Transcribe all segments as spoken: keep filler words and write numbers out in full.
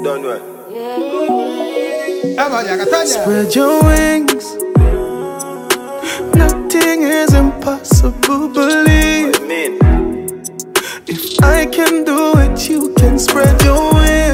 Don't know. Spread your wings. Nothing is impossible, believe. What you mean? If I can do it, you can spread your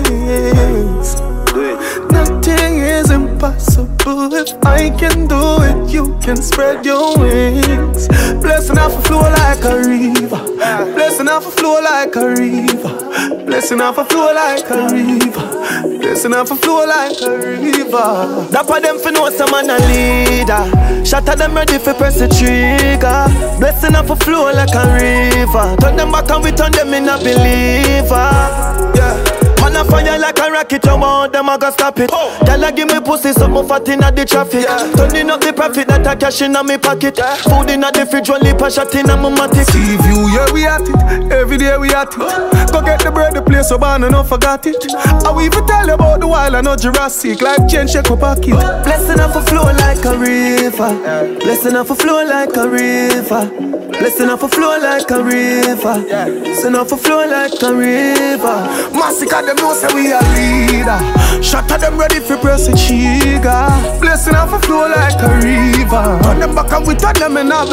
wings. Do it. Nothing is impossible. If I can do it, you can spread your wings. Blessing off a flow like a river. Blessing off a flow like a river. Blessing off a flow like a river. Blessing off a flow like a river. Dapper them for know some man a leader. Shatter them ready for press the trigger. Blessing off a flow like a river. Turn them back and we turn them in a believer. Yeah. Man a fire like a rocket, you want them, I gotta stop it. Girl a give me pussy, something fat inna the traffic. Yeah. Turning up the profit that I cash inna me pocket. Yeah. Food inna the fridge, one lip a shot inna my matic. See view, yeah we at it, every day we at it. Go get the bread, the place so bad and no forgot it. I will even tell you about the wild and no Jurassic. Life change, shake up pocket. Blessing off a flow like a river. Blessing off a flow like a river. Blessing off a flow like a river. Blessing off a flow like a river. Massacre them know say we a leader. Shatter them ready for press the trigger. Blessing off a flow like a river. Turn them back and we turn them in a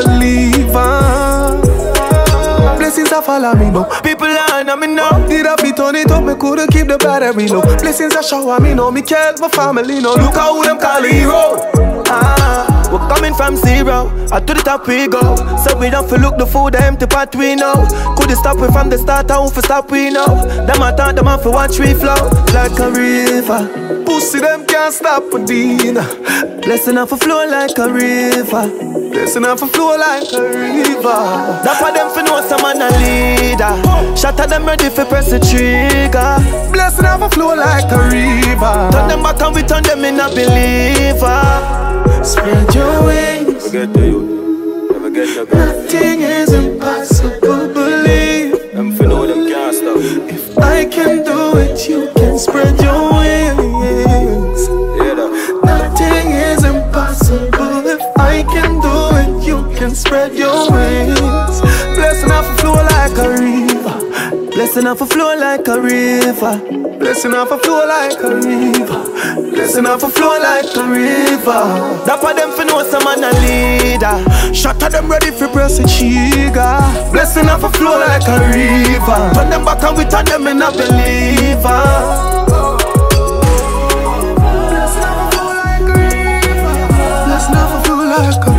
believer. Blessings are follow me now. People are on me now. Did I be turn it up? Me couldn't keep the battery low. Blessings are shower me now. Me care my family now. Look how them call hero. Ah. We're coming from zero, and to the top we go. So we don't feel look the food, the empty pot we know. Couldn't stop we from the start, how for stop we know. Them I thought them off for watch we flow like a river. Pussy them can't stop for dinner. Blessing off a flow like a river. Blessing off a flow like a river. That's why them for know some man a leader. Shatter them ready for press the trigger. Blessing off a flow like a river. Turn them back and we turn them in a believer. Spread your wings. Never get to you. Never get to God. Nothing is impossible, believe. Them for know them can't stop. If I can do it, you can spread your wings. Yeah, that. Nothing is impossible. If I can do it, you can spread your wings. Blessing off a flow like a river. Blessing off a flow like a river. Blessing off a flow like a river. Blessing off a flow like a river. Dapper them for know some man a leader. Shatter them ready for press the trigger. Blessing off a flow like a river. Turn them back and we turn them in a believer. Blessing off a flow like a river. Blessing off a flow like a river.